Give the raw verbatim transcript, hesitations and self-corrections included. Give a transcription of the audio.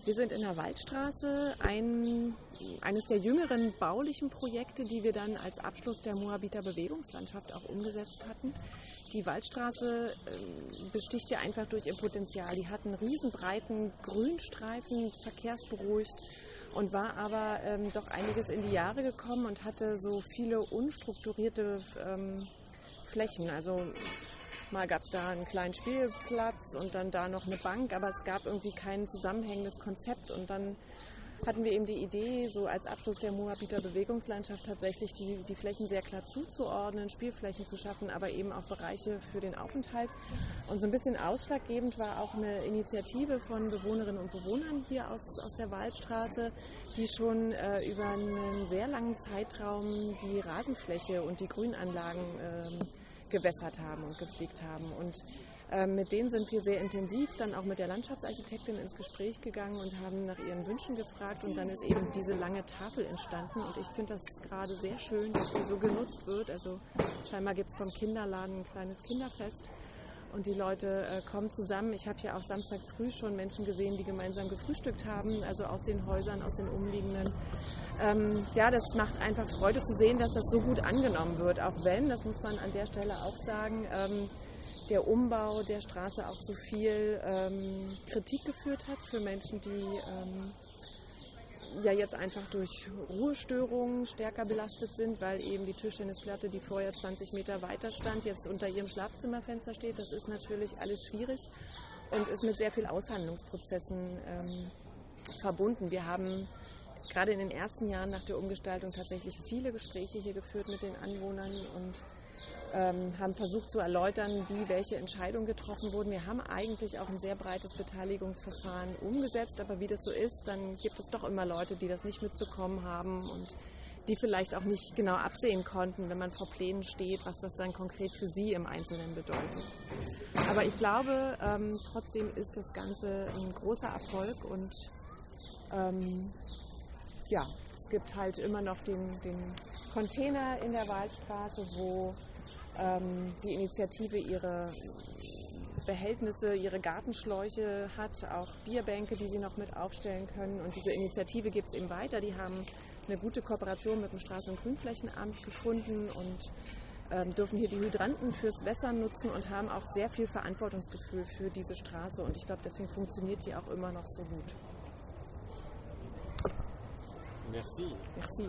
Wir sind in der Waldstraße, ein, eines der jüngeren baulichen Projekte, die wir dann als Abschluss der Moabiter Bewegungslandschaft auch umgesetzt hatten. Die Waldstraße äh, besticht ja einfach durch ihr Potenzial. Die hat einen riesenbreiten Grünstreifen, ist verkehrsberuhigt und war aber ähm, doch einiges in die Jahre gekommen und hatte so viele unstrukturierte ähm, Flächen. Also mal gab es da einen kleinen Spielplatz und dann da noch eine Bank, aber es gab irgendwie kein zusammenhängendes Konzept. Und dann hatten wir eben die Idee, so als Abschluss der Moabiter Bewegungslandschaft tatsächlich die, die Flächen sehr klar zuzuordnen, Spielflächen zu schaffen, aber eben auch Bereiche für den Aufenthalt. Und so ein bisschen ausschlaggebend war auch eine Initiative von Bewohnerinnen und Bewohnern hier aus, aus der Waldstraße, die schon äh, über einen sehr langen Zeitraum die Rasenfläche und die Grünanlagen äh, gewässert haben und gepflegt haben. Und äh, mit denen sind wir sehr intensiv dann auch mit der Landschaftsarchitektin ins Gespräch gegangen und haben nach ihren Wünschen gefragt. Und dann ist eben diese lange Tafel entstanden. Und ich finde das gerade sehr schön, dass die so genutzt wird. Also scheinbar gibt es vom Kinderladen ein kleines Kinderfest. Und die Leute äh, kommen zusammen. Ich habe hier auch Samstag früh schon Menschen gesehen, die gemeinsam gefrühstückt haben, also aus den Häusern, aus den umliegenden. Ähm, ja, das macht einfach Freude zu sehen, dass das so gut angenommen wird. Auch wenn, das muss man an der Stelle auch sagen, ähm, der Umbau der Straße auch zu viel ähm, Kritik geführt hat für Menschen, die ähm, ja jetzt einfach durch Ruhestörungen stärker belastet sind, weil eben die Tischtennisplatte, die vorher zwanzig Meter weiter stand, jetzt unter ihrem Schlafzimmerfenster steht. Das ist natürlich alles schwierig und ist mit sehr vielen Aushandlungsprozessen ähm, verbunden. Wir haben gerade in den ersten Jahren nach der Umgestaltung tatsächlich viele Gespräche hier geführt mit den Anwohnern und ähm, haben versucht zu erläutern, wie welche Entscheidungen getroffen wurden. Wir haben eigentlich auch ein sehr breites Beteiligungsverfahren umgesetzt, aber wie das so ist, dann gibt es doch immer Leute, die das nicht mitbekommen haben und die vielleicht auch nicht genau absehen konnten, wenn man vor Plänen steht, was das dann konkret für sie im Einzelnen bedeutet. Aber ich glaube, ähm, trotzdem ist das Ganze ein großer Erfolg und ähm, ja, es gibt halt immer noch den, den Container in der Waldstraße, wo ähm, die Initiative ihre Behältnisse, ihre Gartenschläuche hat, auch Bierbänke, die sie noch mit aufstellen können. Und diese Initiative gibt es eben weiter. Die haben eine gute Kooperation mit dem Straßen- und Grünflächenamt gefunden und ähm, dürfen hier die Hydranten fürs Wässern nutzen und haben auch sehr viel Verantwortungsgefühl für diese Straße. Und ich glaube, deswegen funktioniert die auch immer noch so gut. Merci. Merci.